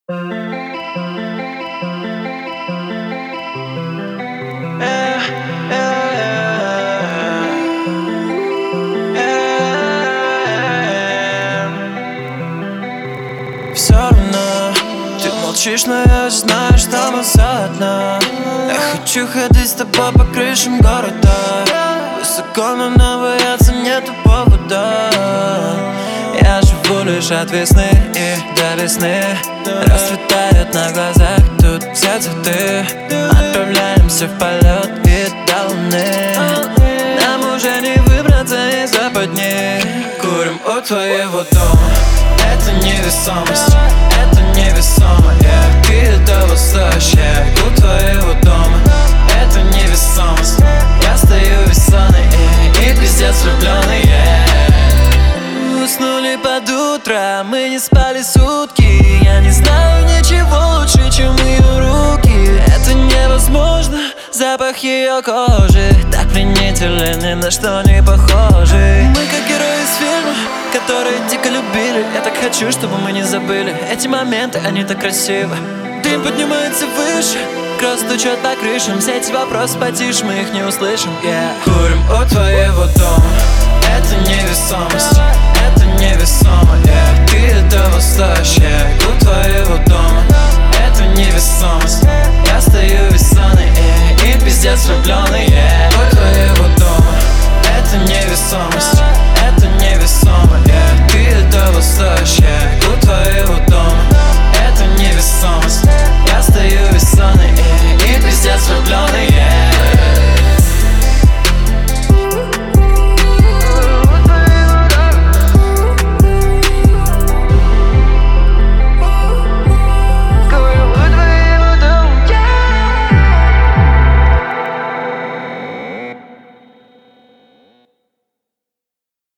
Все равно ты молчишь, но я же знаю, что мы заодно. Я хочу ходить с тобой по крышам города. Высоко, но нам бояться нету повода. Я живу лишь от весны и до весны. Расцветают на глазах тут все цветы. Отправляемся в полет и до луны. Нам уже не выбраться из западни. Курим у твоего дома. Это невесомость, это невесомо, yeah. Ты того стоишь, yeah. У твоего дома. Это невесомость. Я стою весёный и пиздец влюблённый, yeah. Уснули под утро, мы не спали сутки. Я не знаю ничего лучше, чем ее руки. Это невозможно, запах ее кожи так пленителен, ни на что не похожи. Мы как герои из фильма, которые дико любили. Я так хочу, чтобы мы не забыли эти моменты, они так красивы. Дым поднимается выше, кровь стучет по крышам. Все эти вопросы потише, мы их не услышим, yeah. Курим у твоего дома. Это невесомость, это невесомо, yeah. Ты этого стоишь, yeah. У твоего